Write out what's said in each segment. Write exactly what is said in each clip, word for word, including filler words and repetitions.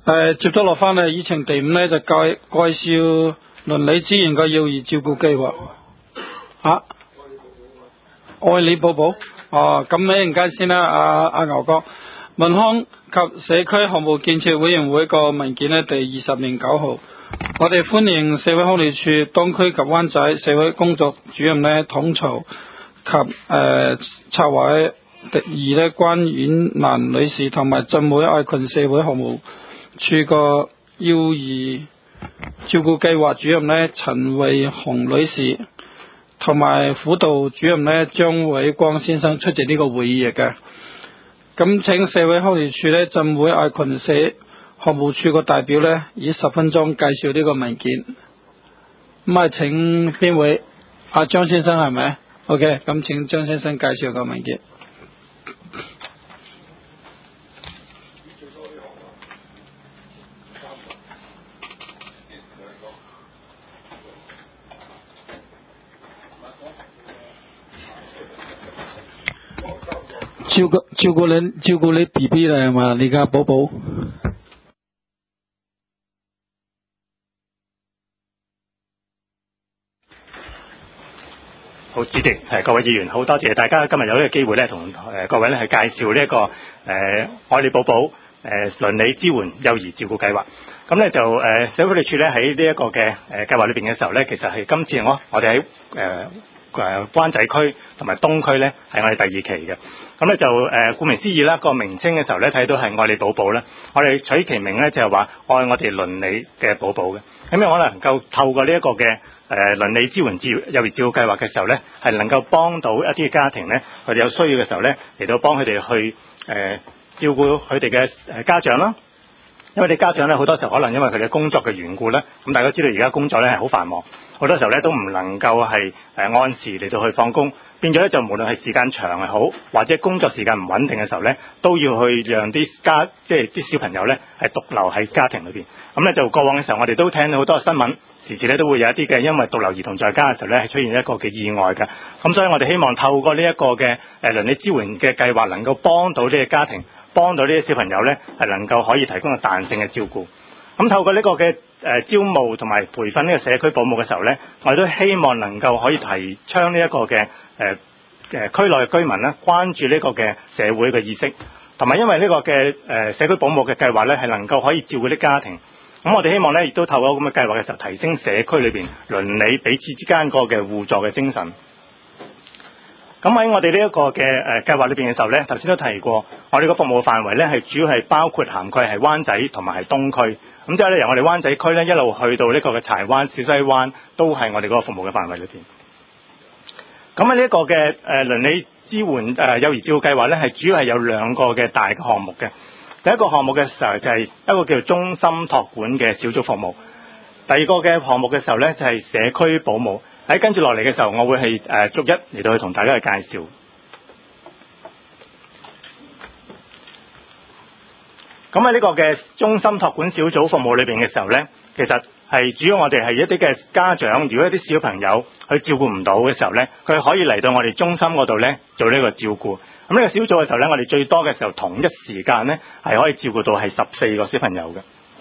誒，接咗落翻嚟，議程第五咧就介介紹鄰里資源嘅幼兒照顧計劃。啊，愛你寶寶。哦，咁你陣間先啦，阿阿牛哥。民康及社區項目建設委員會個文件呢，第二十零九號，我哋歡迎社會福利署東區及灣仔社會工作主任呢統籌及誒、呃、策劃第二呢關婉蘭女士同埋浸會愛群社會項目處個幼兒照顧計劃主任呢陳慧紅女士同埋輔導主任呢張偉光先生出席呢個會議嘅。咁請社會福利署呢浸會愛群社項目處個代表呢以十分鐘介紹呢個文件。咁啊，請邊位？阿張先生係咪 ？OK， 咁請張先生介紹個文件。照顧照顧你照顧你 B B 啦係嘛？你家寶寶。 好，主席係各位議員，好多謝大家今日有呢個機會咧，同誒各位咧係介紹呢、這、一個誒、呃、愛你寶寶誒鄰里支援幼兒照顧計劃。咁咧就誒社會福利署咧喺呢一個嘅誒計劃裏邊嘅時候咧，其實係今次我我哋喺誒誒灣仔區同埋東區咧係我哋第二期嘅。咁咧就誒、呃、顧名思義啦，個名稱嘅時候咧睇到係愛你寶寶咧，我哋取其名咧就係話愛我哋鄰里嘅寶寶嘅。咁我能夠透過呢一個嘅誒鄰里支援照幼兒照顧計劃嘅時候咧，係能夠幫到一啲家庭咧，佢哋有需要嘅時候咧，嚟到幫佢哋去誒、呃、照顧佢哋嘅誒家長啦。因為啲家長咧好多時候可能因為佢哋工作嘅緣故咧，咁大家知道而家工作咧係好繁忙，好多時候咧都唔能夠係誒按時嚟到去放工，變咗咧就無論係時間長係好，或者工作時間唔穩定嘅時候咧，都要去讓啲家即係啲小朋友咧係獨留喺家庭裏邊。咁咧就過往嘅時候，我哋都聽到好多新聞，時時咧都會有一啲嘅因為獨留兒童在家嘅時候咧係出現一個嘅意外嘅。咁所以我哋希望透過呢一個嘅誒鄰里支援嘅計劃，能夠幫到呢個家庭，幫到呢啲小朋友咧係能夠可以提供個彈性嘅照顧。咁透過呢個嘅誒、呃、招募同埋培訓呢個社區保姆嘅時候咧，我哋都希望能夠可以提倡呢一個嘅誒誒區內嘅居民咧關注呢個嘅社會嘅意識，同埋因為呢個嘅誒、呃、社區保姆嘅計劃咧係能夠可以照顧啲家庭。咁我哋希望咧亦都透過咁嘅計劃嘅時候，提升社區裏邊鄰里彼此之間個嘅互助嘅精神。咁喺我哋呢一個嘅誒計劃裏邊嘅時候咧，頭先都提過，我哋個服務範圍咧係主要係包括涵蓋係灣仔同埋係東區。咁即係咧由我哋灣仔區咧一路去到呢個嘅柴灣、小西灣，都係我哋嗰個服務嘅範圍裏邊。咁喺呢一個嘅誒鄰里支援誒幼兒照顧計劃咧，係主要係有兩個嘅大嘅項目嘅。第一個項目嘅時候就係一個叫做中心託管嘅小組服務，第二個嘅項目嘅時候咧就係社區保姆。喺跟住落嚟嘅時候，我會係誒逐一嚟到去同大家去介紹。咁喺呢個嘅中心託管小組服務裏邊嘅時候咧，其實係主要我哋係一啲嘅家長，如果一啲小朋友去照顧唔到嘅時候咧，佢可以嚟到我哋中心嗰度咧做呢個照顧。咁呢個小組嘅時候咧，我哋最多嘅時候同一時間咧係可以照顧到係十四個小朋友嘅。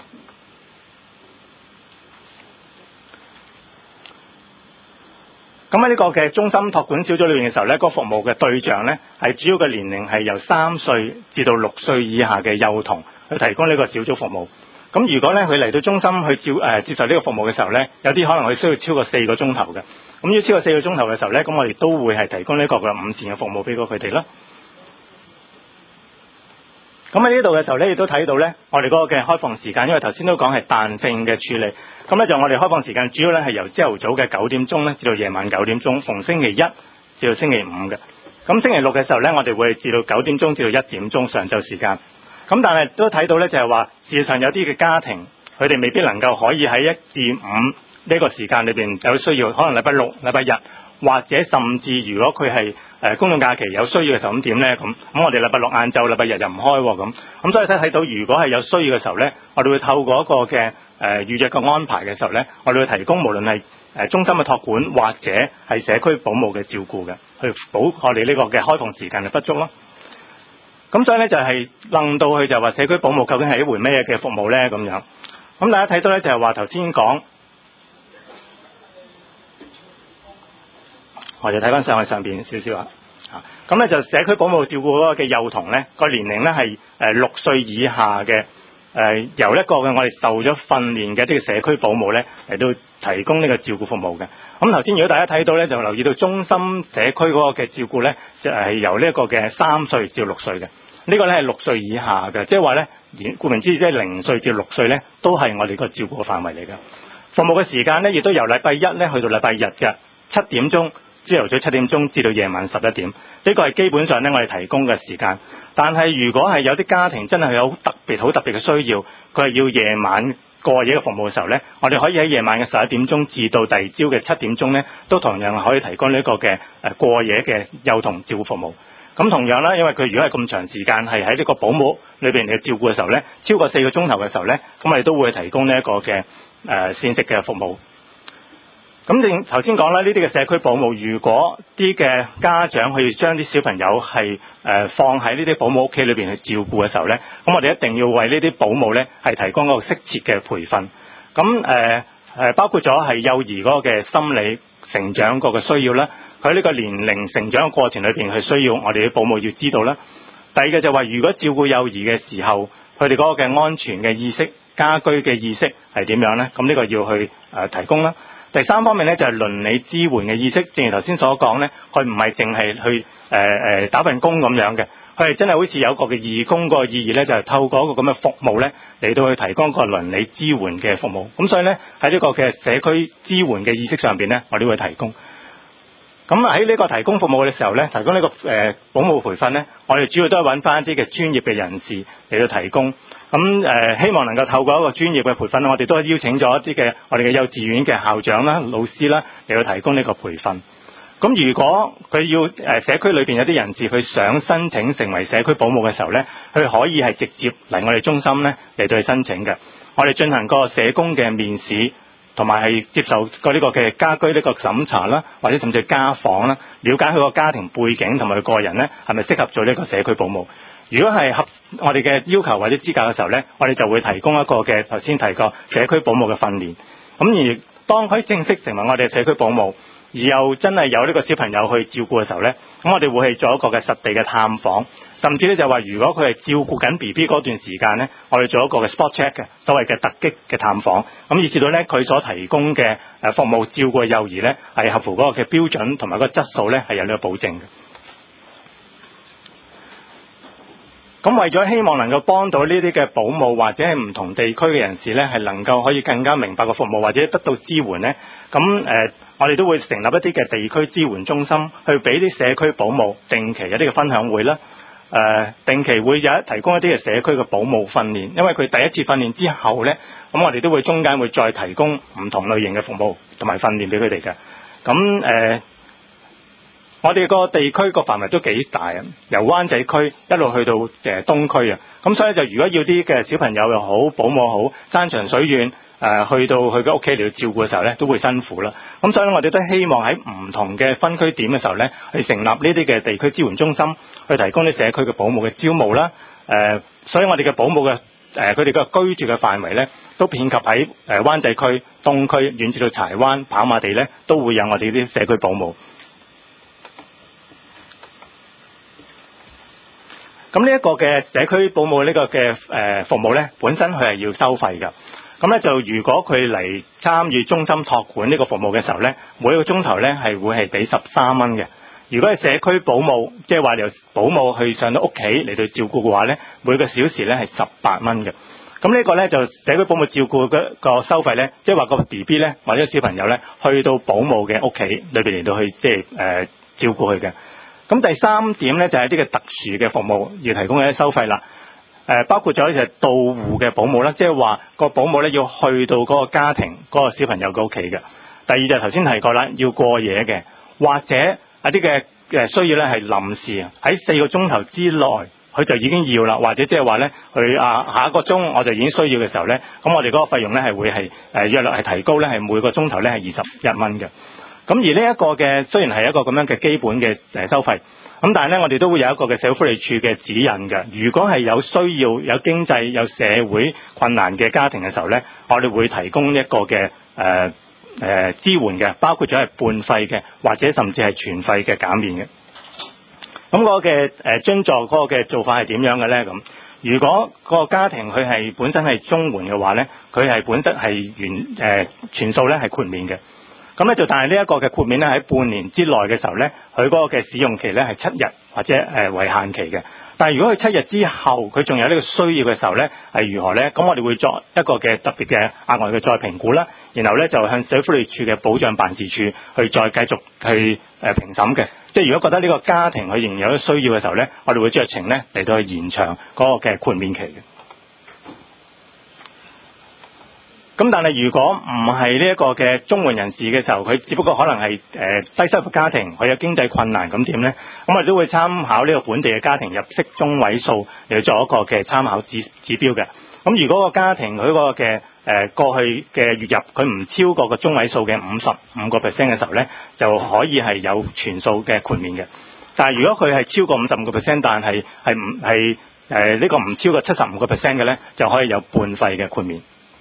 咁喺呢個嘅中心託管小組裏面嘅時候咧，嗰個服務嘅對象咧係主要嘅年齡係由三歲至到六歲以下嘅幼童去提供呢個小組服務。咁如果咧佢嚟到中心去照誒、呃、接受呢個服務嘅時候咧，有啲可能佢需要超過四個鐘頭嘅。咁要超過四個鐘頭嘅時候咧，咁我哋都會係提供呢個嘅午膳嘅服務俾過佢哋啦。咁喺呢度嘅時候咧，亦都睇到咧，我哋嗰個嘅開放時間，因為頭先都講係彈性嘅處理。咁咧就我哋開放時間主要咧係由朝頭早嘅九點鐘咧至到夜晚九點鐘，逢星期一至到星期五嘅。咁星期六嘅時候咧，我哋會至到九點鐘至到一點鐘上晝時間。咁但係都睇到咧，就係話事實上有啲嘅家庭，佢哋未必能夠可以喺一至五呢個時間裏邊有需要，可能禮拜六、禮拜日。或者甚至如果佢係誒公眾假期有需要嘅時候，咁點咧？咁咁我哋禮拜六晏晝、禮拜日又唔開喎，咁咁所以睇睇到，如果係有需要嘅時候咧，我哋會透過一個嘅誒、呃、預約嘅安排嘅時候咧，我哋會提供無論係誒中心嘅託管或者係社區保姆嘅照顧嘅，去補我哋呢個嘅開放時間嘅不足咯。 咁所以咧就係諗到佢就話社區保姆究竟係一回咩嘅服務咧咁樣。咁大家睇到咧就係話頭先講，我哋睇翻上去上邊少少啊。咁咧就社區保姆照顧嗰個嘅幼童咧，個年齡咧係誒六歲以下嘅，誒、呃、由一個嘅我哋受咗訓練嘅一啲嘅社區保姆咧嚟到提供呢個照顧服務嘅。咁頭先如果大家睇到咧，就留意到中心社區嗰個嘅照顧咧，就係由呢一個嘅三歲至六歲嘅。呢個咧係六歲以下嘅，即係話咧，顧名思義即係零歲至六歲咧，都係我哋個照顧嘅範圍嚟嘅。服務嘅時間咧，亦都由禮拜一咧去到禮拜日嘅七點鐘。朝頭早七點鐘至到夜晚十一點，呢個係基本上咧我哋提供嘅時間。但係如果係有啲家庭真係有特別好特別嘅需要，佢係要夜晚過夜嘅服務嘅時候咧，我哋可以喺夜晚嘅十一點鐘至到第二朝嘅七點鐘咧，都同樣可以提供呢一個嘅誒過夜嘅幼童照顧服務。咁同樣啦，因為佢如果係咁長時間係喺呢個保姆裏邊嘅照顧嘅時候咧，超過四個鐘頭嘅時候咧，咁我哋都會提供呢一個嘅誒膳食嘅服務。咁正頭先講啦，呢啲嘅社區保姆，如果啲嘅家長去將啲小朋友係誒、呃、放喺呢啲保姆屋企裏邊去照顧嘅時候咧，咁我哋一定要為呢啲保姆咧係提供一個適切嘅培訓。咁誒誒包括咗係幼兒嗰個嘅心理成長個嘅需要啦，佢呢個年齡成長嘅過程裏邊係需要我哋啲保姆要知道啦。第二個就話，如果照顧幼兒嘅時候，佢哋嗰個嘅安全嘅意識、家居嘅意識係點樣咧？咁呢個要去誒、呃、提供啦。第三方面咧就係、是、倫理支援嘅意識，正如頭先所講咧，佢唔係淨係去誒誒、呃、打份工咁樣嘅，佢係真係好似有個嘅義工個意義咧，就係、是、透過一個咁嘅服務咧嚟到去提供個倫理支援嘅服務。咁所以咧喺呢個嘅社區支援嘅意識上邊咧，我哋會提供。咁喺呢個提供服務嘅時候咧，提供呢、這個誒、呃、保姆培訓咧，我哋主要都係揾翻一啲嘅專業嘅人士嚟到提供。咁誒、呃、希望能夠透過一個專業嘅培訓，我哋都係邀請咗一啲嘅我哋嘅幼稚園嘅校長啦、老師啦嚟到提供呢個培訓。咁如果佢要誒、呃、社區裏邊有啲人士佢想申請成為社區保姆嘅時候咧，佢可以係直接嚟我哋中心咧嚟到去申請嘅。我哋進行個社工嘅面試，同埋係接受過呢個嘅家居呢個審查啦，或者甚至家訪啦，了解佢個家庭背景同埋佢個人咧係咪適合做呢個社區保姆。如果係合我哋嘅要求或者資格嘅時候咧，我哋就會提供一個嘅頭先提過社區保姆嘅訓練。咁而當佢正式成為我哋嘅社區保姆，而又真係有呢個小朋友去照顧嘅時候咧，咁我哋會去做一個嘅實地嘅探訪，甚至咧就話如果佢係照顧緊 B B 嗰段時間咧，我哋做一個嘅 spot check 嘅所謂嘅突擊嘅探訪，咁以至到咧佢所提供嘅誒服務照顧嘅幼兒咧係合乎嗰個嘅標準同埋個質素咧係有呢個保證嘅。咁為咗希望能夠幫到呢啲嘅保姆或者係唔同地區嘅人士咧，係能夠可以更加明白個服務或者得到支援咧，咁誒、呃、我哋都會成立一啲嘅地區支援中心，去俾啲社區保姆定期有啲嘅分享會啦，誒、呃、定期會有提供一啲嘅社區嘅保姆訓練，因為佢第一次訓練之後咧，咁我哋都會中間會再提供唔同類型嘅服務同埋訓練俾佢哋嘅，咁誒。呃我哋個地區個範圍都幾大啊，由灣仔區一路去到誒東區啊，咁所以就如果要啲嘅小朋友又好，保姆好，山長水遠誒、呃、去到佢嘅屋企嚟照顧嘅時候咧，都會辛苦啦。咁所以我哋都希望喺唔同嘅分區點嘅時候咧，去成立呢啲嘅地區支援中心，去提供啲社區嘅保姆嘅招募啦。誒、呃，所以我哋嘅保姆嘅誒佢哋嘅居住嘅範圍咧，都遍及喺誒灣仔區、東區，遠至到柴灣、跑馬地咧，都會有我哋啲社區保姆。咁呢一個嘅社區保姆呢個嘅誒服務咧，本身佢係要收費㗎。咁咧就如果佢嚟參與中心託管呢個服務嘅時候咧，每一個鐘頭咧係會係俾十三蚊嘅。如果係社區保姆，即係話由保姆去上到屋企嚟到照顧嘅話咧，每個小時咧係十八蚊嘅。咁呢個咧就社區保姆照顧嘅個收費咧，即係話個 B B 咧或者小朋友咧去到保姆嘅屋企裏邊嚟到去即係誒照顧佢嘅。咁第三點咧就係啲嘅特殊嘅服務要提供嘅收費啦，誒包括咗就係到戶嘅保姆啦，即係話個保姆咧要去到嗰個家庭嗰個小朋友嘅屋企嘅。第二就係頭先提過啦，要過夜嘅，或者一啲嘅誒需要咧係臨時喺四個鐘頭之內佢就已經要啦，或者即係話咧佢啊下一個鐘我就已經需要嘅時候咧，咁我哋嗰個費用咧係會係誒約略係提高咧，係每個鐘頭咧係二十一蚊嘅。咁而呢一個嘅雖然係一個咁樣嘅基本嘅誒收費， 咁但係咧，我哋都會有一個嘅社會福利署嘅指引嘅。如果係有需要、有經濟、有社會困難嘅家庭嘅時候咧，我哋會提供一個嘅誒誒支援嘅，包括咗係半費嘅，或者甚至係全費嘅減免嘅。咁嗰個嘅誒津助嗰個嘅做法係點樣嘅咧？咁如果個家庭佢係本身係綜援嘅話咧，佢係本身係原誒、呃、全數咧係豁免嘅。咁咧就但係呢一個嘅豁免咧喺半年之內嘅時候咧，佢嗰個嘅使用期咧係七日或者誒為限期嘅。但係如果佢七日之後佢仲有呢個需要嘅時候咧，係如何咧？咁我哋會作一個嘅特別嘅額外嘅再評估啦，然後咧就向社會福利署嘅保障辦事處去再繼續去誒評審嘅。即係如果覺得呢個家庭佢仍然有需要嘅時候咧，我哋會酌情咧嚟到去延長嗰個嘅豁免期嘅。咁但係如果唔係呢一個嘅綜援人士嘅時候，佢只不過可能係誒、呃、低收入家庭，佢有經濟困難，咁點咧？咁我哋都會參考呢個本地嘅家庭入息中位數嚟做一個嘅參考指指標嘅。咁如果個家庭佢嗰個嘅誒、呃、過去嘅月入佢唔超過個中位數嘅五十五個 percent 嘅時候咧，就可以係有全數嘅豁免嘅。但係如果佢係超過五十五個 percent，但係係唔係誒呢個唔超過七十五個 percent 嘅咧，就可以有半費嘅豁免。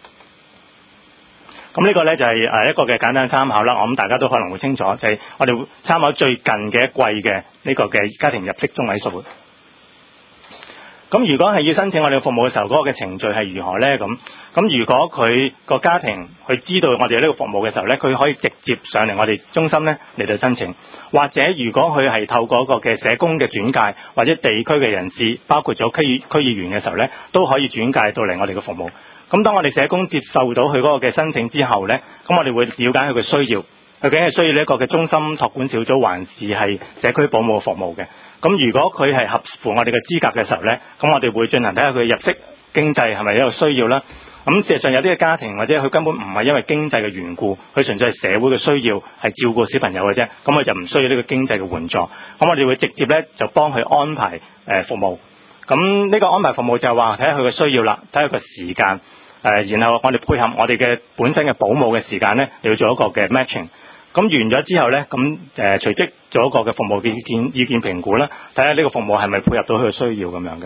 咁呢個咧就係誒一個嘅簡單參考啦，我諗大家都可能會清楚，就係、是、我哋會參考最近嘅一季嘅呢個嘅家庭入息中位數。咁如果係要申請我哋嘅服務嘅時候，嗰、那個嘅程序係如何咧？咁咁如果佢個家庭佢知道我哋呢個服務嘅時候咧，佢可以直接上嚟我哋中心咧嚟到申請，或者如果佢係透過一個嘅社工嘅轉介，或者地區嘅人士，包括咗區議區議員嘅時候咧，都可以轉介到嚟我哋嘅服務。咁當我哋社工接受到佢嗰個嘅申請之後咧，咁我哋會了解佢嘅需要，究竟係需要呢一個嘅中心託管小組，還是係社區保姆服務嘅？咁如果佢係合乎我哋嘅資格嘅時候咧，咁我哋會進行睇下佢入息經濟係咪一個需要啦。咁事實上有啲嘅家庭或者佢根本唔係因為經濟嘅緣故，佢純粹係社會嘅需要，係照顧小朋友嘅啫，咁佢就唔需要呢個經濟嘅援助。咁我哋會直接咧就幫佢安排誒、呃、服務。咁呢個安排服務就係話睇下佢嘅需要啦，睇下個時間誒、呃，然後我哋配合我哋嘅本身嘅保姆嘅時間咧，要做一個嘅 matching。咁完咗之後咧，咁誒、呃、隨即做一個嘅服務嘅意見意見評估啦，睇下呢個服務係咪配合到佢嘅需要咁樣嘅。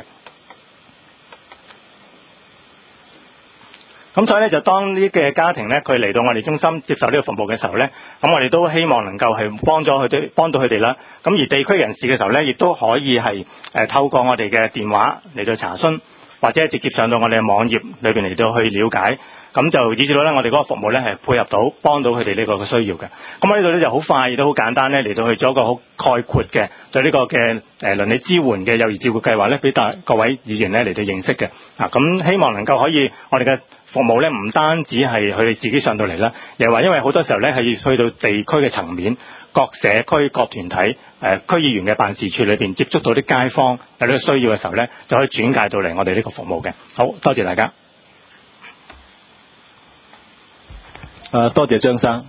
咁所以咧，就當呢啲嘅家庭咧，佢嚟到我哋中心接受呢個服務嘅時候咧，咁我哋都希望能夠係幫咗佢哋，幫到佢哋啦。咁而地區人士嘅時候咧，亦都可以係誒、呃、透過我哋嘅電話嚟到查詢，或者直接上到我哋嘅網頁裏邊嚟到去了解。咁就以至到咧，我哋嗰個服務咧係配合到幫到佢哋呢個嘅需要嘅。咁喺呢度咧就好快亦都好簡單咧嚟到去做一個好概括嘅對呢個嘅誒鄰里支援嘅幼兒照顧計劃咧，俾大各位議員咧嚟到認識嘅。啊，咁希望能夠可以我哋嘅服務咧唔單止係佢哋自己上到嚟啦，又話因為好多時候咧係要去到地區嘅層面，各社區各團體誒、呃、區議員嘅辦事處裏邊接觸到啲街坊有呢個需要嘅時候咧，就可以轉介到嚟我哋呢個服務嘅。好多謝大家。 啊，多謝張生。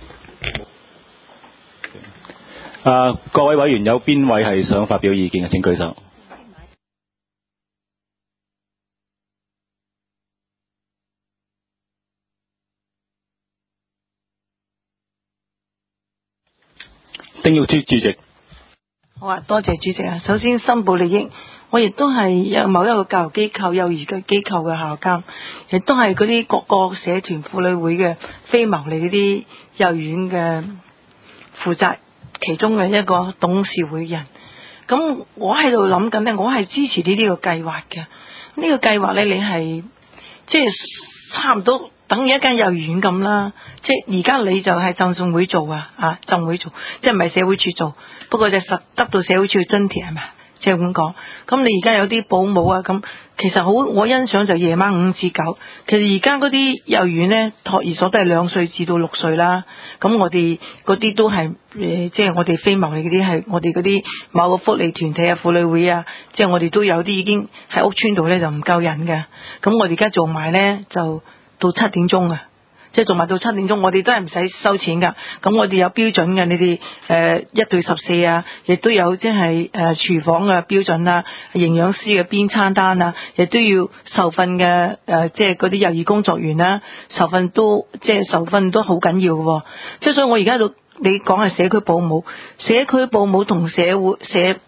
啊，各位委員有邊位係想發表意見嘅？請舉手。丁耀珠主席。 好啊，多謝主席啊。首先申報利益，我亦都係有某一個教育機構、幼兒嘅機構嘅校監，亦都係嗰啲各個社團婦女會嘅非牟利嗰啲幼兒園嘅負責其中嘅一個董事會人。咁我喺度諗緊呢，我係支持呢啲個計劃嘅。呢、這個計劃呢，你係即係差唔多等於一間幼兒園咁啦。即係而家你就係贈送會做啊，啊贈會做，即係唔係社會處做，不過就實得到社會處嘅津貼係咪？即係咁講。咁你而家有啲保姆啊，咁其實好，我欣賞就夜晚五至九。其實而家嗰啲幼兒園呢，托兒所都係兩歲至到六歲啦。咁我哋嗰啲都係誒、呃，即係我哋非牟利嗰啲係我哋嗰啲某個福利團體啊、婦女會啊，即係我哋都有啲已經喺屋村度呢，就唔夠人嘅。咁我哋而家做埋呢，就到七點鐘啊。即係做埋到七點鐘，我哋都係唔使收錢㗎。咁我哋有標準嘅，你哋誒、呃、一對十四啊，亦都有即係誒廚房嘅標準啊，營養師嘅編餐單啊，亦都要受訓嘅誒、呃，即係嗰啲幼兒工作員啦、啊，受訓都即係受訓都好緊要嘅、哦。即係所以我而家度你講係社區保姆，社區保姆同社會社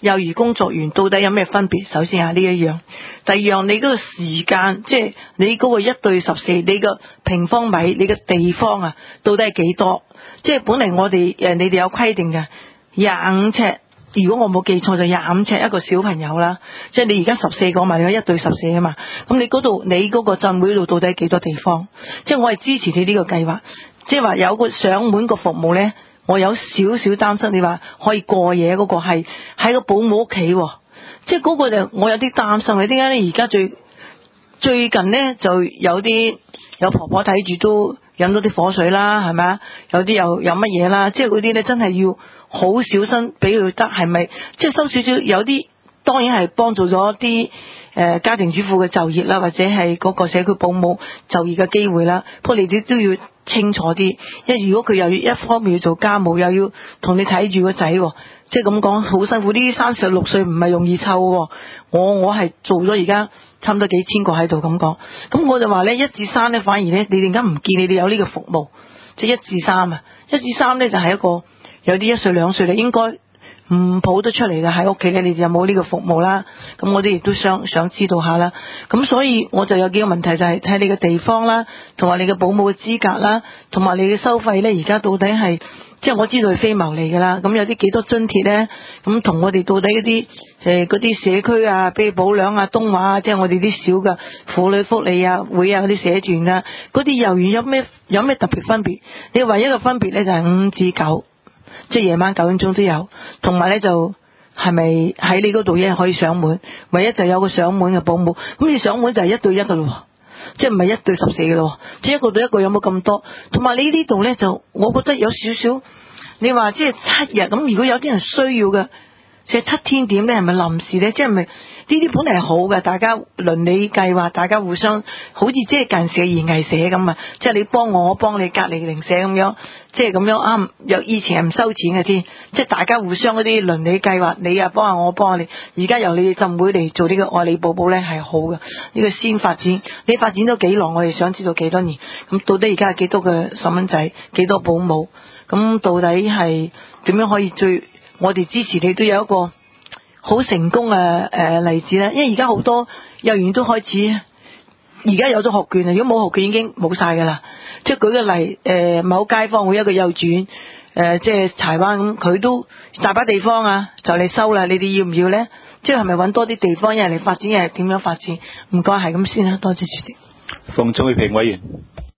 幼兒工作員到底有咩分別？首先係呢一樣，第二樣你嗰個時間，即係你嗰個一對十四，你個平方米，你個地方啊，到底係幾多？即係本嚟我哋誒，你哋有規定嘅廿五尺。如果我冇記錯就廿五尺一個小朋友啦，即係你而家十四個嘛，你一對十四啊嘛，咁你嗰度你嗰個浸會度到底幾多地方？即係我係支持你呢個計劃，即係話有個上門個服務呢，我有少少擔心你話可以過夜嗰個係喺個保姆屋企，即係嗰個就我有啲擔心。你點解呢？而家最最近呢，就有啲有婆婆睇住都飲咗啲火水啦，係咪啊？有啲又有乜嘢啦？即係嗰啲呢，真係要好小心俾佢得，係咪？即係收少少，有啲當然係幫助咗啲誒家庭主婦嘅就業啦，或者係嗰個社區保姆就業嘅機會啦。不過你哋都要清楚啲，因為如果佢又要一方面要做家務，又要同你睇住個仔，即係咁講好辛苦。呢啲三十六歲唔係容易湊，我我係做咗而家差唔多幾千個喺度咁講。咁我就話呢，一至三呢，反而呢，你點解唔見你哋有呢個服務？即係一至三啊，一至三呢，就係一個。有啲一歲兩歲咧，應該唔抱得出嚟嘅喺屋企咧，你哋有冇呢個服務啦？咁我哋亦都想想知道下啦。咁所以我就有幾個問題，就係睇你嘅地方啦，同埋你嘅保姆嘅資格啦，同埋你嘅收費咧，而家到底係即係我知道係非牟利㗎啦。咁有啲幾多津貼咧？咁同我哋到底嗰啲誒嗰啲社區啊，譬如保良啊、東華啊，即係我哋啲小嘅婦女福利啊會啊嗰啲社團啊，嗰啲幼兒園有咩有咩特別分別？你唯一嘅分別咧就係五至九。即係夜晚九點鐘都有，同埋咧就係咪喺你嗰度一可以上門？唯一就有個上門嘅保姆，咁你上門就係一對一噶咯，即係唔係一對十四嘅咯，即係一個對一個有冇咁多？同埋你呢度咧就，我覺得有少少，你話即係七日咁，如果有啲人需要嘅，即係七天點咧，係咪臨時咧？即係咪？呢啲本嚟係好嘅，大家鄰里計劃，大家互相好似即係近時嘅園藝社咁啊！即係你幫我，我幫你，隔離鄰舍咁樣，即係咁樣啱。有以前係唔收錢嘅添，即係大家互相嗰啲鄰里計劃，你啊幫下我，幫下你。而家由你哋浸會嚟做呢個愛你寶寶咧係好嘅，呢、呢個先發展。你發展咗幾耐？我哋想知道幾多年？咁到底而家係幾多個細蚊仔？幾多保姆？咁到底係點樣可以最？我哋支持你都有一個好成功嘅誒例子咧，因為而家好多幼兒園都開始，而家有咗學券啊！如果冇學券已經冇晒噶啦。即係舉個例，誒、呃、某街坊會一個幼稚園，誒、呃、即係柴灣咁，佢都大把地方啊，就嚟收啦。你哋要唔要咧？即係係咪揾多啲地方一係嚟發展，一係點樣發展？唔該，係咁先啦，多謝主席。 馮鍾玉萍委員。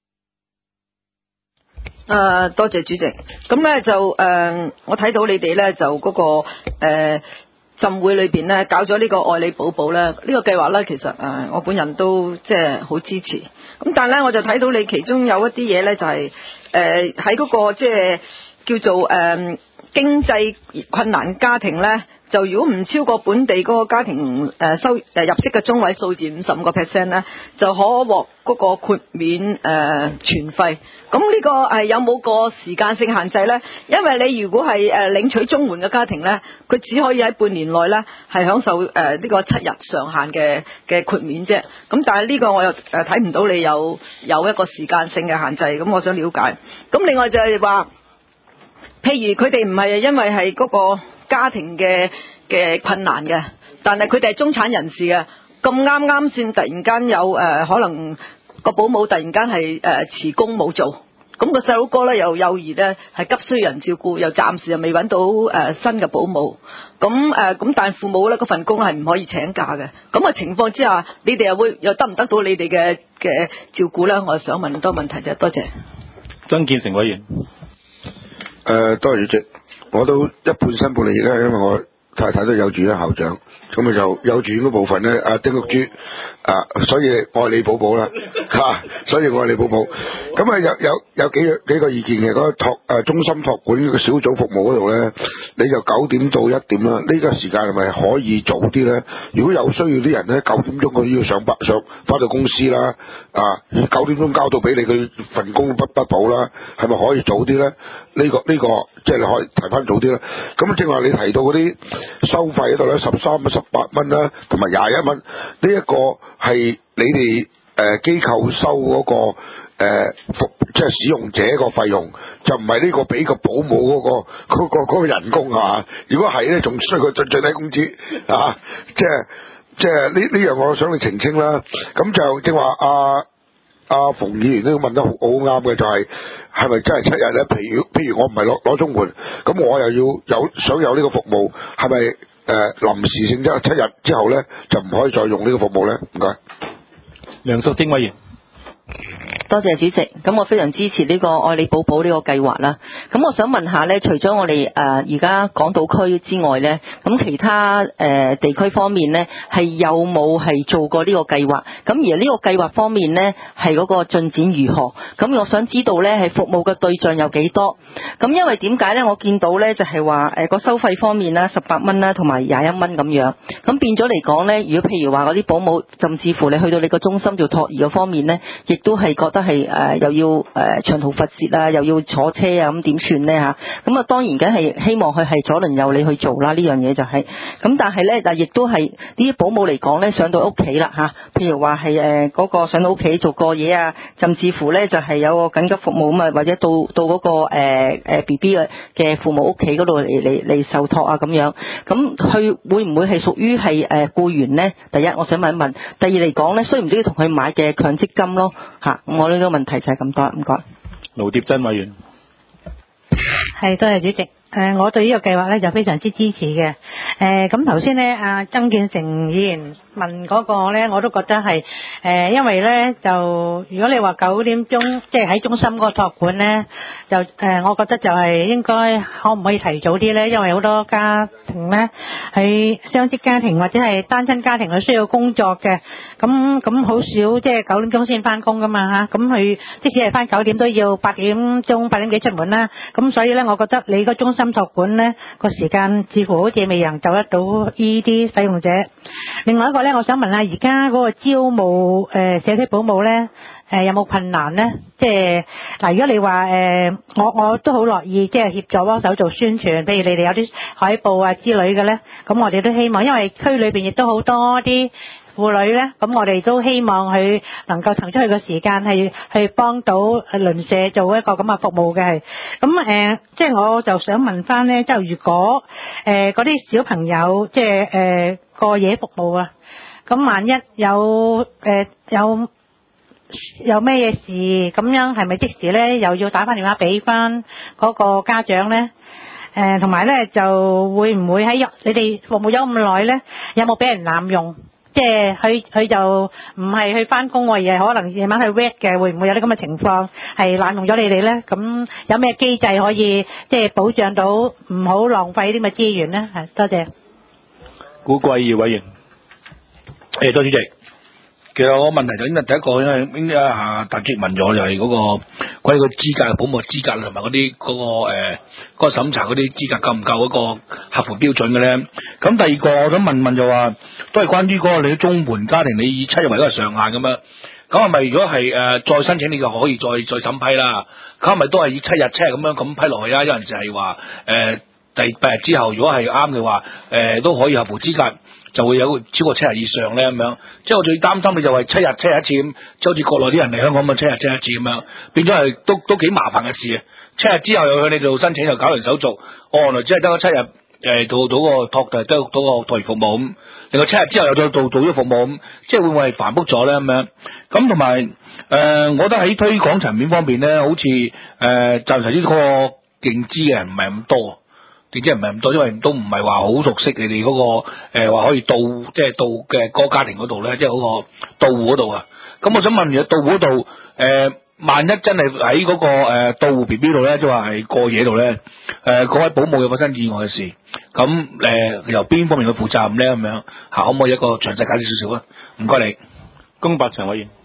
誒、呃，多謝主席。咁咧就誒、呃，我睇到你哋咧就嗰、那個誒。呃浸會裏邊咧搞咗呢個愛你寶寶咧，呢、這個計劃咧其實誒、呃、我本人都即係好支持。咁但係咧我就睇到你其中有一啲嘢咧就係誒喺嗰個即係叫做誒、呃、經濟困難家庭咧，就如果唔超過本地嗰個家庭誒收誒入息嘅中位數字五十五個 percent 咧，就可獲嗰個豁免誒、呃、全費。咁呢個係有冇個時間性限制咧？因為你如果係誒領取綜援嘅家庭咧，佢只可以喺半年內咧係享受誒呢個七日上限嘅嘅豁免啫。咁但係呢個我又誒睇唔到你有有一個時間性嘅限制。咁我想了解。咁另外就係話，譬如佢哋唔係因為係嗰個家庭嘅嘅困難嘅，但係佢哋係中產人士嘅，咁啱啱先突然間有誒、呃、可能個保姆突然間係誒辭工冇做，咁個細佬哥咧又幼兒咧係急需人照顧，又暫時又未揾到誒、呃、新嘅保姆，咁誒咁但係父母咧嗰份工係唔可以請假嘅，咁嘅情況之下，你哋又會又得唔得到你哋嘅嘅照顧咧？我想問多問題啫，多謝。 曾建成委員。 誒、呃，多謝主席，我都一半申報利益啦，因為我太太都幼稚園校長，咁啊就幼稚園嗰部分咧，阿丁玉珠啊，所以愛你寶寶啦嚇，所以愛你寶寶。咁啊有有有幾個幾個意見嘅，嗰、那個托誒中心託管個小組服務嗰度咧，你就九點到一點啦，呢、這個時間係咪可以早啲咧？如果有需要啲人咧，九點鐘佢要上班上返到公司啦，啊九點鐘交到俾你，佢份工不不保啦，係咪可以早啲咧？呢、這個呢、這個即係你可以提翻早啲啦。咁正話你提到嗰啲收費嗰度咧，十三、十八蚊啦，同埋廿一蚊，呢一個係你哋誒機構收嗰、個誒、呃、服即係使用者個費用，就唔係呢個俾個保姆嗰、個嗰、個嗰、個人工係嘛？如果係咧，仲衰過最最低工資啊！即係即係呢呢樣，我想你澄清啦。咁就正話阿阿馮議員都問得好好啱嘅，就係係咪真係七日咧？譬如譬如我唔係攞攞綜援，咁我又要有想有呢個服務，係咪誒臨時性質七日之後咧就唔可以再用呢個服務咧？唔該。 梁淑貞委員。 多謝主席，咁我非常支持呢個愛你寶寶呢個計劃啦。咁我想問下呢，除咗我哋誒而家港島區之外呢，咁其他誒、呃、地區方面呢，係有冇係做過呢個計劃？咁而呢個計劃方面呢，係嗰個進展如何？咁我想知道呢，係服務嘅對象有幾多？咁因為點解呢？我見到呢，就係話誒個收費方面啦，十八蚊啦，同埋廿一蚊咁樣。咁變咗嚟講呢，如果譬如話嗰啲保姆，甚至乎你去到你個中心做托兒嘅方面呢，亦都係覺得係誒、呃、又要誒、呃、長途跋涉啊，又要坐車啊，咁點算呢？嚇？咁啊當然梗係希望佢係左鄰右里去做啦，呢樣嘢就係、是。咁但係呢，但亦都係呢啲保姆嚟講呢，上到屋企啦嚇，譬如話係誒嗰個上到屋企做過夜啊，甚至乎呢就係、是、有個緊急服務咁啊，或者到到嗰、那個誒誒 B B 嘅嘅父母屋企嗰度嚟嚟嚟受託啊咁樣。咁佢會唔會係屬於係誒僱員呢？第一我想問一問。第二嚟講呢，需唔需要同佢買嘅強積金咯嚇？我呢個問題就係咁多，唔該。 盧碟真委員。 係，多謝主席。誒、呃，我對呢個計劃咧就非常之支持嘅。誒，咁頭先咧，阿曾建成議員問嗰個咧，我都覺得係誒、呃，因為咧就如果你話九點鐘即係喺中心嗰個託管咧，就誒、呃，我覺得就係應該可唔可以提早啲咧？因為好多家庭咧係雙職家庭或者係單親家庭，佢需要工作嘅，咁咁好少即係九點鐘先翻工噶嘛嚇，咁佢即使係翻九點都要八點鐘八點幾出門啦，咁所以咧，我覺得你個中心託管呢個時間似乎好似未能就得到呢啲使用者。另外一個呢，我想問下，而家嗰個招募誒、呃、社區保姆呢，誒、呃、有冇困難呢？即係嗱，如果你話誒、呃，我我都好樂意即係協助幫手做宣傳，譬如你哋有啲海報啊之類嘅呢，咁我哋都希望，因為區裏邊亦都好多啲婦女呢，咁我哋都希望佢能夠騰出去嘅時間係去幫到鄰舍做一個咁嘅服務嘅係。咁誒、呃，即係我就想問翻呢，即係如果誒嗰啲小朋友即係誒過夜服務啊，咁萬一有誒、呃、有有咩嘢事咁樣，係咪即時呢又要打翻電話俾翻嗰個家長呢？誒同埋呢就會唔會喺你哋服務咗咁耐呢，有冇俾人濫用？即係佢佢就唔係去翻工，而係可能夜晚去 work 嘅，會唔會有啲咁嘅情況係濫用咗你哋咧？咁有咩機制可以即係保障到唔好浪費啲咁嘅資源咧？係多謝。 古貴義委員。 誒，多謝主席。其實我問題就應該第一個，因為應該啊特別問咗就係嗰個關於個資格保姆資格同埋嗰啲嗰個誒嗰個審查嗰啲資格夠唔夠嗰個合乎標準嘅咧？咁第二個我想問問就話，都係關於嗰個你啲綜援家庭，你以七日為一個上限咁樣，咁係咪如果係誒再申請你就可以再再審批啦？咁係咪都係以七日七日咁樣咁批落去啊？有陣時係話誒第八日之後，如果係啱嘅話，誒、呃、都可以合乎資格。就會有超過七日以上咧咁樣，即係我最擔心你就係七日七日一次咁，即係好似國內啲人嚟香港咁七日七日一次咁樣，變咗係都都幾麻煩嘅事啊！七日之後又去你度申請又搞完手續，哦，原來只係得個七日誒到到個託就係得到個託兒服務咁，另外七日之後又再做做咗服務咁，即係會唔會係繁複咗咧咁樣？咁同埋誒，我覺得喺推廣層面方面咧，好似誒暫時呢個認知嘅人唔係咁多。點知唔係咁多，因為都唔係話好熟悉你哋嗰、那個誒話、呃、可以到即係到嘅嗰個家庭嗰度咧，即係嗰個到戶嗰度啊。咁我想問，如果到戶嗰度誒，萬一真係喺嗰個誒、呃、到戶 B B 度咧，即係話係過夜度咧，誒、呃、嗰位保姆有發生意外嘅事，咁誒、呃、由邊方面去負責任咧？咁樣吓，可唔可以一個詳細解釋少少啊？唔該你， 公白長委員。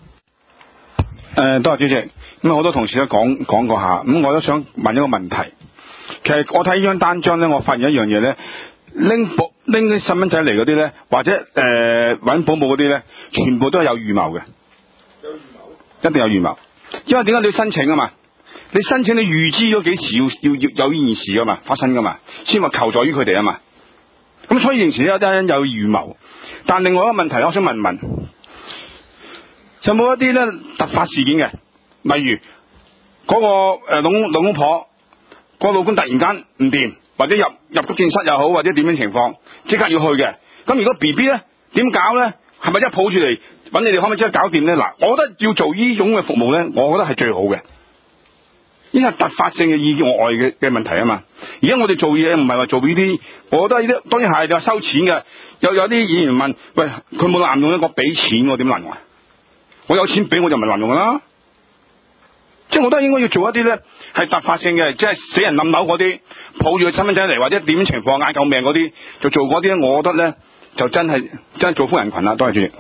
誒，多謝主席。咁好多同事都講講過下，咁我都想問一個問題。其實我睇呢張單張咧，我發現一樣嘢咧，拎保拎啲細蚊仔嚟嗰啲咧，或者誒揾保姆嗰啲咧，全部都係有預謀嘅。有預謀？一定有預謀。因為點解你要申請啊嘛？你申請你預知咗幾時要要要有呢件事噶嘛，發生噶嘛，先話求助於佢哋啊嘛。咁所以件事咧，有有預謀。但另外一個問題，我想問問， 有冇一啲咧突發事件嘅？例如嗰、那個誒、呃、老老公婆，嗰、那個老公突然間唔掂，或者入入急症室又好，或者點樣情況，即刻要去嘅。咁如果 B B 咧點搞咧？係咪一抱住嚟揾你哋可唔可以即刻搞掂咧？嗱，我覺得要做呢種嘅服務咧，我覺得係最好嘅。呢係突發性嘅意外嘅嘅問題啊嘛。而家我哋做嘢唔係話做呢啲，我覺得呢啲當然係就收錢嘅。有有啲議員問：喂，佢冇濫用咧，我俾錢我點濫用啊？我有錢俾我就唔係濫用啦。即係我覺得應該要做一啲咧係突發性嘅，即係死人冧樓嗰啲，抱住個細蚊仔嚟或者點情況嗌救命嗰啲，就做嗰啲咧，我覺得咧就真係真係造福人群啦。多謝主席。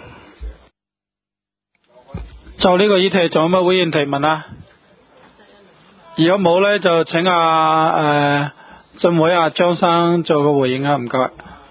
就呢個議題仲有乜會員提問啊？如果冇咧，就請阿誒進會阿張生做個回應啊，唔該。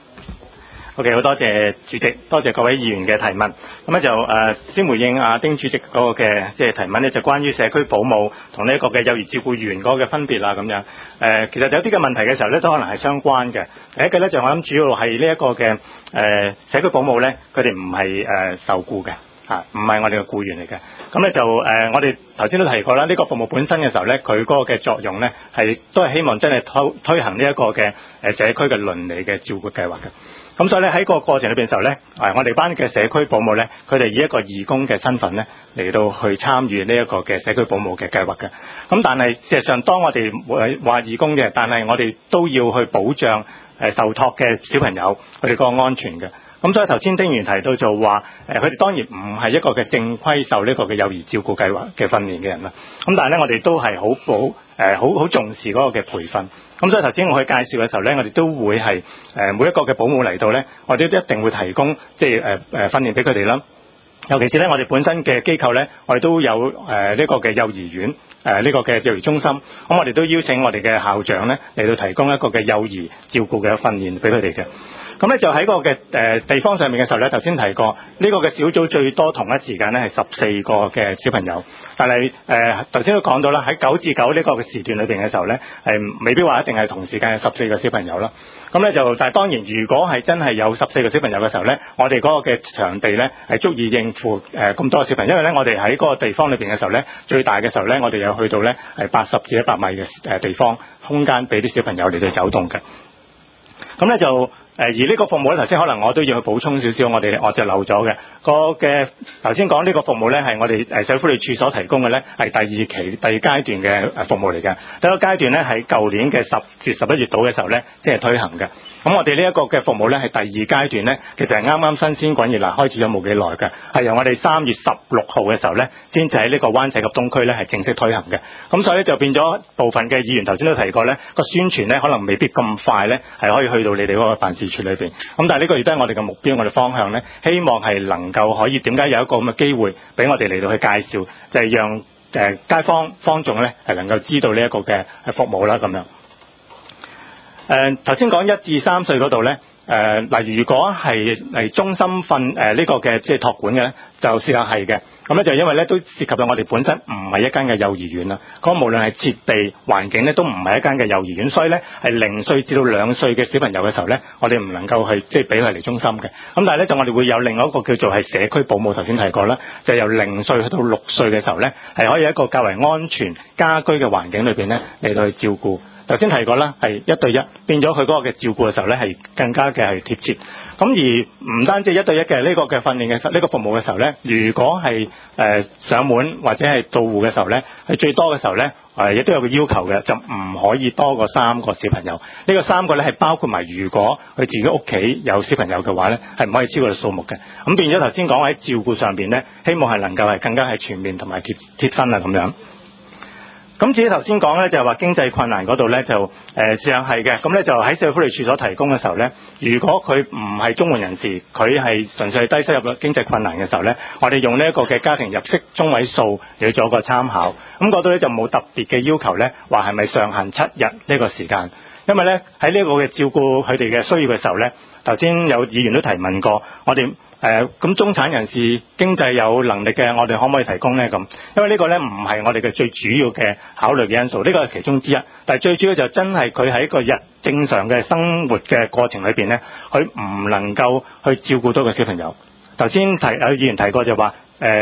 OK， 好多謝主席，多謝各位議員嘅提問。咁咧就誒、呃、先回應阿丁主席嗰個嘅即係提問咧，就關於社區保姆同呢一個嘅幼兒照顧員嗰個嘅分別啦咁樣。誒、呃，其實有啲嘅問題嘅時候咧，都可能係相關嘅。第一個咧就我諗主要係呢一個嘅誒、呃、社區保姆咧，佢哋唔係誒受僱嘅。啊，唔係我哋嘅僱員嚟嘅，咁咧就誒、呃，我哋頭先都提過啦，呢、這個服務本身嘅時候咧，佢嗰個嘅作用咧，係都係希望真係推推行呢一個嘅誒社區嘅鄰里嘅照顧計劃嘅。咁所以咧喺個過程裏邊時候咧，誒我哋班嘅社區保姆咧，佢哋以一個義工嘅身份咧嚟到去參與呢一個嘅社區保姆嘅計劃嘅。咁但係事實上，當我哋話義工嘅，但係我哋都要去保障誒受託嘅小朋友佢哋個安全嘅。咁所以頭先丁議員提到就話，誒佢哋當然唔係一個嘅正規受呢個嘅幼兒照顧計劃嘅訓練嘅人啦。咁但係咧，我哋都係好保誒好好重視嗰個嘅培訓。咁所以頭先我去介紹嘅時候咧，我哋都會係誒每一個嘅保姆嚟到咧，我哋都一定會提供即係誒誒訓練俾佢哋啦。尤其是咧，我哋本身嘅機構咧，我哋都有誒呢個嘅幼兒園誒呢個嘅幼兒中心。咁我哋都邀請我哋嘅校長咧嚟到提供一個嘅幼兒照顧嘅訓練俾佢哋嘅。咁咧就喺個嘅誒地方上面嘅時候咧，頭先提過呢個嘅小組最多同一時間咧係十四個嘅小朋友，但係誒頭先都講到啦，喺九至九呢個嘅時段裏邊嘅時候咧，係未必話一定係同時間有十四個小朋友啦。咁咧就但係當然，如果係真係有十四個小朋友嘅時候咧，我哋嗰個嘅場地咧係足以應付誒咁多小朋友，因為咧我哋喺嗰個地方裏邊嘅時候咧，最大嘅時候咧，我哋有去到咧係八十至一百米嘅誒地方空間俾啲小朋友嚟到走動嘅。咁咧就。誒而呢個服務咧，頭先可能我都要去補充少少，我哋我就漏咗嘅個嘅頭先講呢個服務咧，係我哋誒社會福利署所提供嘅咧，係第二期第二階段嘅誒服務嚟嘅。第一個階段咧，喺舊年嘅十月十一月度嘅時候咧，先係推行嘅。咁我哋呢一個嘅服務咧，係第二階段咧，其實係啱啱新鮮滾熱辣開始咗冇幾耐嘅，係由我哋三月十六號嘅時候咧，先至喺呢個灣仔及東區咧係正式推行嘅。咁所以咧就變咗部分嘅議員頭先都提過咧，個宣傳咧可能未必咁快咧，係可以去到你哋嗰個辦事處裏邊。咁但係呢個亦都係我哋嘅目標，我哋方向咧，希望係能夠可以點解有一個咁嘅機會俾我哋嚟到去介紹，就係、是、讓誒、呃、街坊坊眾咧係能夠知道呢一個嘅服務啦咁樣。誒頭先講一至三歲嗰度咧，誒嗱如果係嚟中心訓誒呢個嘅即係託管嘅咧，就試下係嘅。咁咧就因為咧都涉及到我哋本身唔係一間嘅幼兒園啦，咁無論係設備環境咧都唔係一間嘅幼兒園，所以咧係零歲至到兩歲嘅小朋友嘅時候咧，我哋唔能夠去即係俾佢嚟中心嘅。咁但係咧就我哋會有另外一個叫做係社區保姆，頭先提過啦，就由零歲去到六歲嘅時候咧，係可以一個較為安全家居嘅環境裏邊咧嚟到去照顧。頭先提過啦，係一對一變咗佢嗰個嘅照顧嘅時候咧，係更加嘅係貼切。咁而唔單止一對一嘅呢個嘅訓練嘅呢個服務嘅時候咧，如果係誒、呃、上門或者係到戶嘅時候咧，係最多嘅時候咧，誒亦都有個要求嘅，就唔可以多過三個小朋友。呢、這個三個咧係包括埋如果佢自己屋企有小朋友嘅話咧，係唔可以超過數目嘅。咁變咗頭先講喺照顧上邊咧，希望係能夠係更加係全面同埋貼貼身啊咁樣。咁至於頭先講咧，就係話經濟困難嗰度咧，就誒事實上係嘅。咁咧就喺社會福利署所提供嘅時候咧，如果佢唔係綜援人士，佢係純粹係低收入嘅經濟困難嘅時候咧，我哋用呢一個嘅家庭入息中位數嚟做一個參考。咁嗰度咧就冇特別嘅要求咧，話係咪上限七日呢個時間？因為咧喺呢個嘅照顧佢哋嘅需要嘅時候咧，頭先有議員都提問過，我哋。誒咁、呃、中產人士經濟有能力嘅，我哋可唔可以提供呢？咁因為呢個呢唔係我哋嘅最主要嘅考慮嘅因素，呢個係其中之一。但係最主要就真係佢喺一個日正常嘅生活嘅過程裏邊呢，佢唔能夠去照顧到個小朋友。頭先提有議員提過就話誒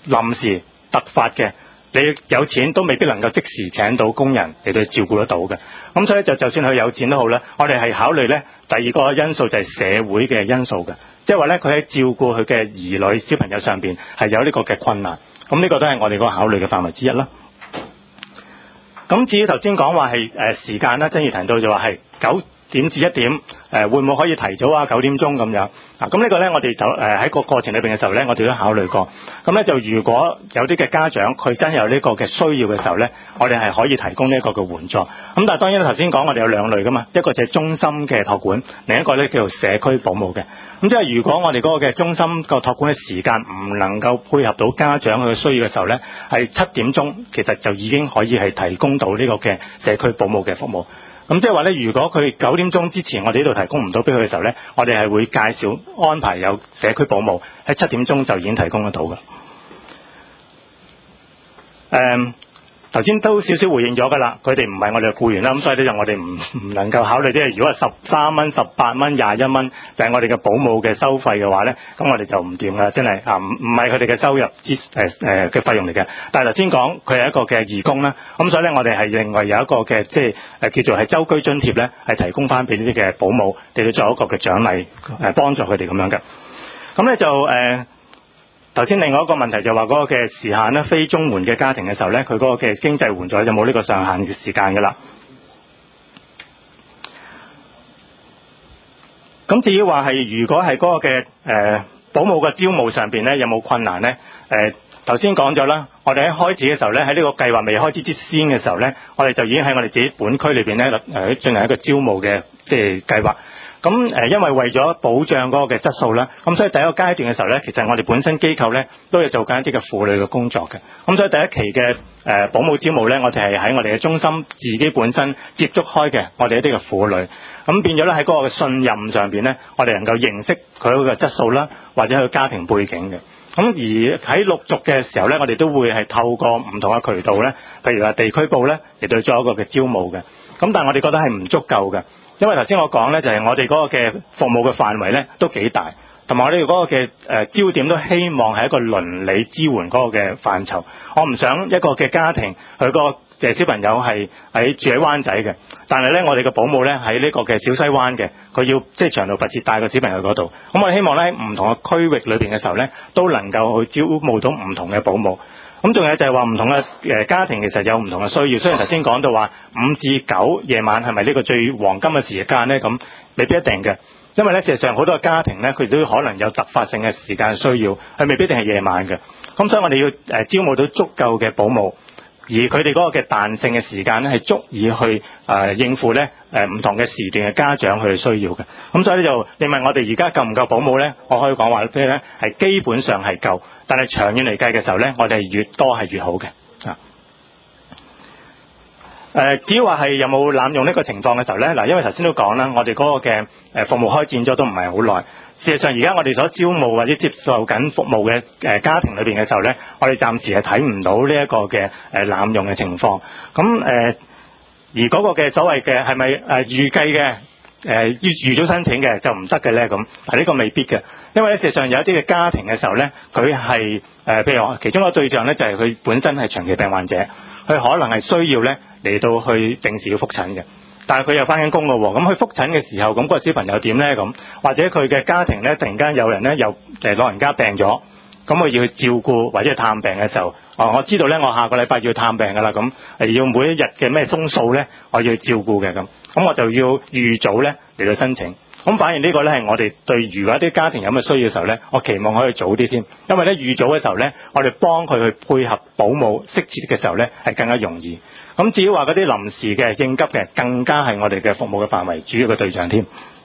臨時突發嘅，你有錢都未必能夠即時請到工人嚟到照顧得到嘅。咁所以就就算佢有錢都好咧，我哋係考慮咧第二個因素就係社會嘅因素嘅，即係話咧佢喺照顧佢嘅兒女小朋友上邊係有呢個嘅困難。咁呢個都係我哋個考慮嘅範圍之一啦。咁至於頭先講話係誒時間啦，曾議提到就話係九點至一點，誒、呃、會唔會可以提早啊？九點鐘咁樣啊？咁呢個咧，我哋就誒喺個過程裏邊嘅時候咧，我哋都考慮過。咁咧就如果有啲嘅家長佢真係有呢個嘅需要嘅時候咧，我哋係可以提供呢一個嘅援助。咁但係當然頭先講我哋有兩類噶嘛，一個就係中心嘅託管，另一個咧叫做社區保姆嘅。咁即係如果我哋嗰個嘅中心個託管嘅時間唔能夠配合到家長佢嘅需要嘅時候咧，係七點鐘其實就已經可以係提供到呢個嘅社區保姆嘅服務。咁即係話咧，如果佢九點鐘之前我哋呢度提供唔到俾佢嘅時候咧，我哋係會介紹安排有社區保姆喺七點鐘就已經提供得到嘅。誒頭先都少少回應咗㗎啦，佢哋唔係我哋嘅僱員啦，咁所以咧就我哋唔唔能夠考慮，即係如果係十三蚊、十八蚊、廿一蚊就係我哋嘅保姆嘅收費嘅話咧，咁我哋就唔掂啦，真係啊唔唔係佢哋嘅收入之誒誒嘅費用嚟嘅。但係頭先講佢係一個嘅義工啦，咁所以咧我哋係認為有一個嘅即係誒叫做係周居津貼咧，係提供翻俾呢啲嘅保姆嚟到做一個嘅獎勵誒幫助佢哋咁樣嘅。咁咧就誒。呃頭先另外一個問題就話嗰個嘅時限咧，非綜援嘅家庭嘅時候咧，佢嗰個嘅經濟援助就冇呢個上限嘅時間㗎啦。咁至於話係如果係嗰個嘅誒、呃、保姆嘅招募上邊咧有冇困難咧？誒頭先講咗啦，我哋喺開始嘅時候咧，喺呢個計劃未開始之先嘅時候咧，我哋就已經喺我哋自己本區裏邊咧誒進行一個招募嘅即係計劃。咁誒，因為為咗保障嗰個嘅質素啦，咁所以第一個階段嘅時候咧，其實我哋本身機構咧都要做緊一啲嘅婦女嘅工作嘅。咁所以第一期嘅誒保姆招募咧，我哋係喺我哋嘅中心自己本身接觸開嘅，我哋一啲嘅婦女，咁變咗咧喺嗰個嘅信任上邊咧，我哋能夠認識佢嗰個質素啦，或者佢家庭背景嘅。咁而喺陸續嘅時候咧，我哋都會係透過唔同嘅渠道咧，譬如話地區報咧嚟到做一個嘅招募嘅。咁但係我哋覺得係唔足夠嘅。因為頭先我講咧，就係我哋嗰個嘅服務嘅範圍咧都幾大，同埋我哋嗰個嘅誒焦點都希望係一個鄰里支援嗰個嘅範疇。我唔想一個嘅家庭佢個嘅小朋友係喺住喺灣仔嘅，但係咧我哋嘅保姆咧喺呢個嘅小西灣嘅，佢要即係長途跋涉帶個小朋友嗰度。咁我哋希望咧唔同嘅區域裏邊嘅時候咧，都能夠去招募到唔同嘅保姆。咁仲有就係話唔同嘅誒家庭其實有唔同嘅需要，雖然頭先講到話五至九夜晚係咪呢個最黃金嘅時間咧？咁未必一定嘅，因為咧事實上好多家庭咧佢都可能有突發性嘅時間需要，佢未必一定係夜晚嘅。咁所以我哋要誒招募到足夠嘅保姆，而佢哋嗰個嘅彈性嘅時間咧係足以去誒、呃、應付咧誒唔同嘅時段嘅家長佢哋需要嘅。咁所以咧就你問我哋而家夠唔夠保姆咧？我可以講話咧咧係基本上係夠，但係長遠嚟計嘅時候咧，我哋越多係越好嘅啊。誒，至於話係有冇濫用呢個情況嘅時候咧，嗱，因為頭先都講啦，我哋嗰個嘅誒服務開展咗都唔係好耐。事實上，而家我哋所招募或者接受緊服務嘅誒家庭裏邊嘅時候咧，我哋暫時係睇唔到呢一個嘅誒濫用嘅情況。咁誒、呃，而嗰個嘅所謂嘅係咪誒預計嘅誒預預早申請嘅就唔得嘅咧？咁嗱，呢個未必嘅，因為咧事實上有一啲嘅家庭嘅時候咧，佢係誒譬如話其中一個對象咧就係佢本身係長期病患者，佢可能係需要咧嚟到去定時要覆診嘅。但係佢又翻緊工嘅喎，咁佢覆診嘅時候，咁、嗰個小朋友點咧？咁或者佢嘅家庭咧，突然間有人咧又誒老人家病咗，咁佢要去照顧或者探病嘅時候，哦，我知道咧，我下個禮拜要探病㗎啦，咁係要每一日嘅咩鐘數咧，我要去照顧嘅咁，咁我就要預早咧嚟到申請。咁反而呢個咧係我哋對如果一啲家庭有咩需要嘅時候咧，我期望可以早啲添，因為咧預早嘅時候咧，我哋幫佢去配合保姆適切嘅時候咧，係更加容易。咁至於話嗰啲臨時嘅應急嘅，更加係我哋嘅服務嘅範圍主要嘅對象添。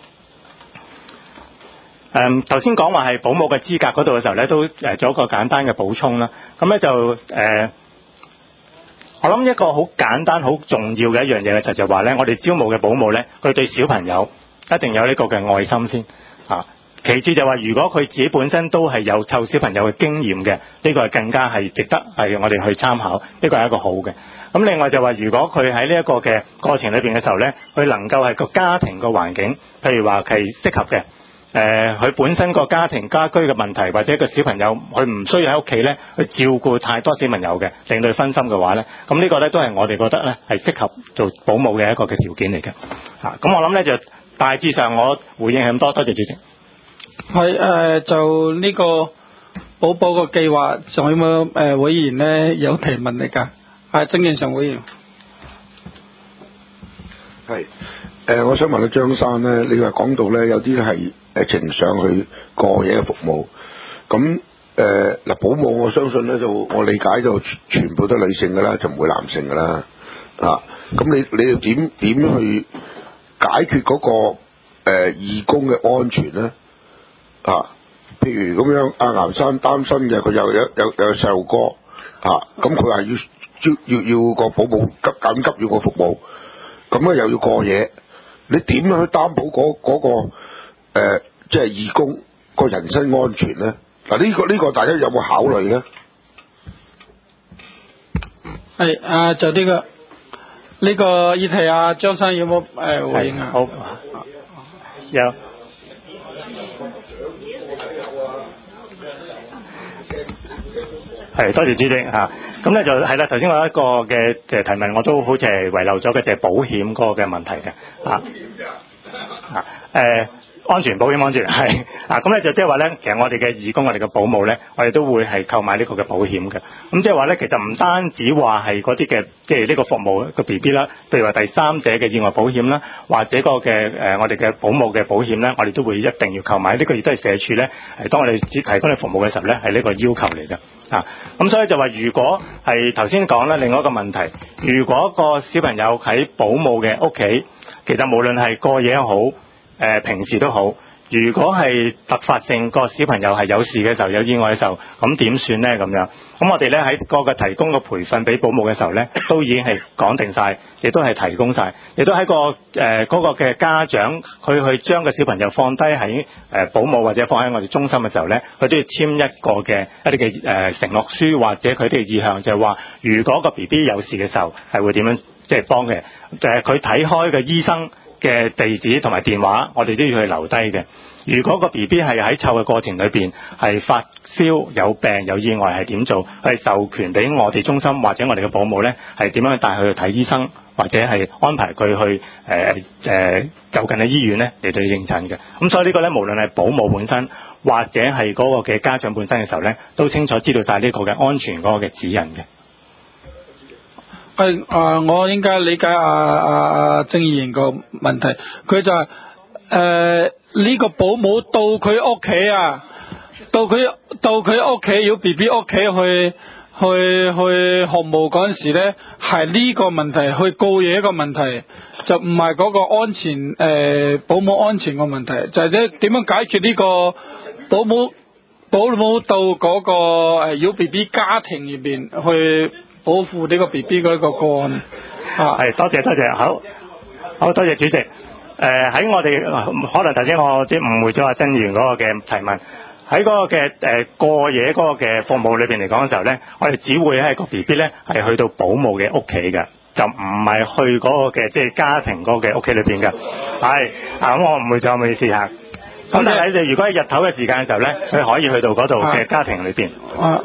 誒頭先講話係保姆嘅資格嗰度嘅時候咧，都誒做一個簡單嘅補充啦。咁咧就誒、呃，我諗一個好簡單、好重要嘅一樣嘢咧，就就話咧，我哋招募嘅保姆咧，佢對小朋友一定有呢個嘅愛心先啊。其次就話，如果佢自己本身都係有湊小朋友嘅經驗嘅，呢、這個係更加係值得係我哋去參考，呢、這個係一個好嘅。咁另外就話，如果佢喺呢一個嘅過程裏邊嘅時候咧，佢能夠係個家庭個環境，譬如話係適合嘅， 誒佢本身個家庭家居嘅問題，或者個小朋友佢唔需要喺屋企咧去照顧太多小朋友嘅，令到佢分心嘅話咧，咁呢個咧都係我哋覺得咧係適合做保姆嘅一個嘅條件嚟嘅。嚇，咁我諗咧就大致上我回應係咁多，多謝主席。 係誒、呃、就呢個保保個計劃，仲有冇誒、呃、委員咧有提問嚟㗎？係曾健常委員。 係誒、呃，我想問下張生咧，你話講到咧有啲係誒呈上去過夜嘅服務，咁誒嗱保姆我相信咧就我理解就全部都女性㗎啦，就唔會男性㗎啦啊。咁你你要點點去解決嗰、那個誒、呃、義工嘅安全咧？啊，譬如咁樣，阿岩生擔心嘅，佢有有有有細路哥啊，咁佢話要要要要個保姆急緊急要個服務，咁咧又要過夜，你點樣去擔保嗰、嗰個誒、呃、即係義工個人身安全咧？嗱、啊，呢、呢個呢、呢個大家有冇考慮咧？ 係啊，就呢、呢個呢、呢個議題啊，張生有冇誒、呃、回應啊？ 好，有。係，多謝主席嚇。咁、啊、咧就係啦，頭先我有一個嘅誒提問，我都好似係遺漏咗嘅，就係保險嗰個嘅問題嘅啊啊誒。安全保險安全係啊，咁咧就即係話咧，其實我哋嘅義工，我哋嘅保姆咧，我哋都會係購買呢個嘅保險嘅。咁即係話咧，其實唔單止話係嗰啲嘅，即係呢個服務個 B B 啦，譬如話第三者嘅意外保險啦，或者個嘅誒、呃、我哋嘅保姆嘅保險咧，我哋都會一定要購買。呢、這個亦都係社署咧，係當我哋提供你服務嘅時候咧，係呢個要求嚟嘅啊。咁所以就話，如果係頭先講咧，另外一個問題，如果個小朋友喺保姆嘅屋企，其實無論係過夜好。誒、呃、平時都好，如果係突發性個小朋友係有事嘅時候，有意外嘅時候，咁點算呢？咁樣，咁我哋咧喺個個提供個培訓俾保姆嘅時候咧，都已經係講定晒，亦都係提供晒，亦都喺個誒嗰、呃嗰個嘅家長佢去將個小朋友放低喺誒保姆或者放喺我哋中心嘅時候咧，佢都要簽一個嘅一啲嘅誒承諾書，或者佢哋嘅意向就係話，如果個 B B 有事嘅時候係會點樣即係幫嘅，誒佢睇開嘅醫生嘅地址同埋電話，我哋都要去留低嘅。如果個 B B 係喺湊嘅過程裏邊係發燒、有病、有意外，係點做？係授權俾我哋中心或者我哋嘅保姆呢，係點樣去帶佢去睇醫生，或者係安排佢去誒誒、呃呃、就近嘅醫院呢嚟到應診嘅。咁所以呢個呢，無論係保姆本身或者係嗰個嘅家長本身嘅時候呢，都清楚知道晒呢個嘅安全嗰個嘅指引嘅。 係啊、呃，我應該理解阿阿阿曾議員個問題，佢就係誒呢個保姆到佢屋企啊，到佢到佢屋企要 B B 屋企去去去學務嗰陣時咧，係呢個問題，去告嘢個問題，就唔係嗰個安全誒、呃、保姆安全個問題，就係咧點樣解決呢個保姆保姆到嗰個誒要 B B 家庭入邊去保護呢個 B B 嗰個個案啊， 係多謝多謝，好好多謝主席。誒、呃、喺我哋可能頭先我即係誤會咗阿曾議員嗰個嘅提問，喺嗰個嘅誒、呃、過夜嗰個嘅服務裏邊嚟講嘅時候咧，我哋只會喺個 B B 咧係去到保姆嘅屋企嘅，就唔係去嗰個嘅即係家庭嗰個嘅屋企裏邊嘅。係啊，咁我誤會咗，唔好意思嚇。咁但係你如果喺日頭嘅時間嘅時候咧，佢可以去到嗰度嘅家庭裏邊。 啊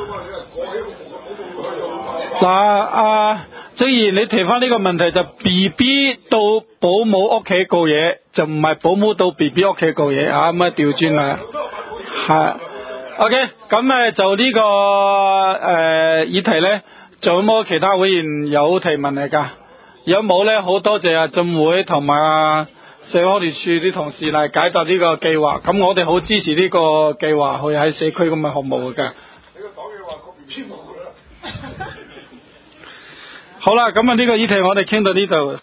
嗱，阿正如你提翻呢個問題，就 B B 到保姆屋企告嘢，就唔係保姆到 B B 屋企告嘢啊，咁啊調轉啦，係 OK， 咁咧就呢、這個誒、呃、議題咧，仲有冇其他會員有提問嚟噶？有冇咧？好多謝阿浸會同埋阿社會福利署啲同事嚟解答呢個計劃，咁我哋好支持呢個計劃去喺社區咁嘅服務嘅。你個黨嘅話確唔簽好啦。好啦，咁啊呢個議題我哋傾到呢度。